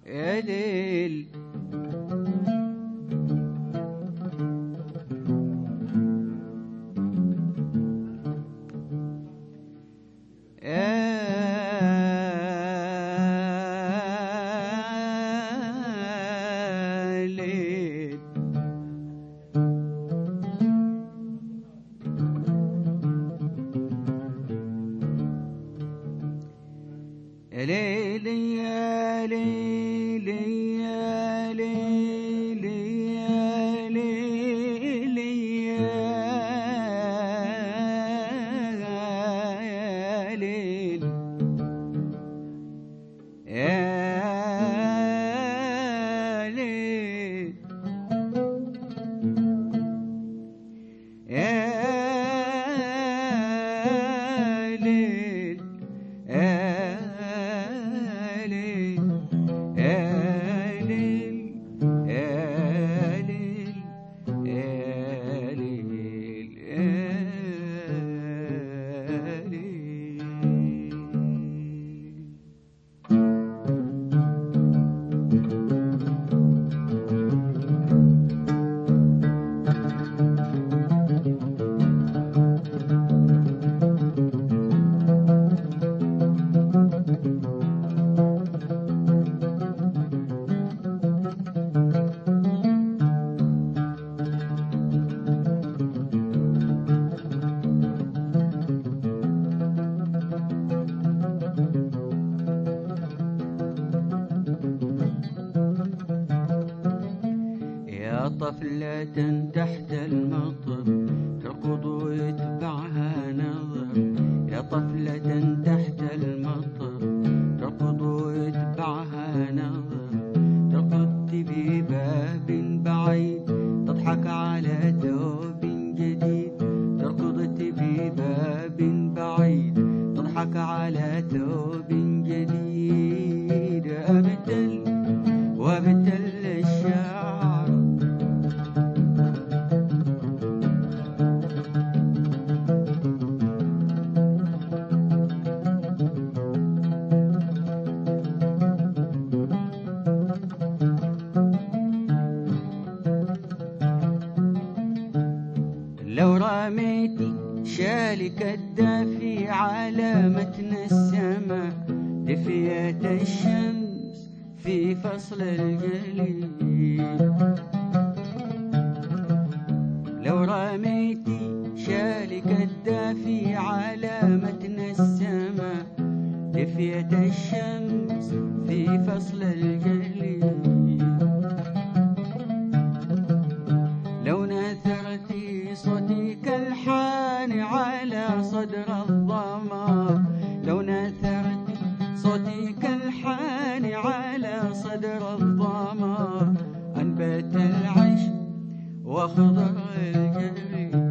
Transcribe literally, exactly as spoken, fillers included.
يا ليل يا ليل يا ليل يا ليل يا ليل يا ليل يا ليل يا ليل يا طفلة تحت المطر تركض ويتبعها نظر، يا طفلة تحت المطر تركض ويتبعها نظر، تركض تبي باب بعيد تضحك على ثوب جديد، تركض تبي باب بعيد تضحك على ثوب جديد، أبتل وابتل الشعر لو رميتي شالك الدافي على متن السماء دفيت الشمس في فصل الجليد، لو رميتي شالك الدافي على متن السماء دفيت الشمس في فصل الجليد، لو نثرتي صوتي كالحان على صدر الظما، لو نثرتي صوتي كالحان على صدر الظما أنبت العشب وخضر الجريد،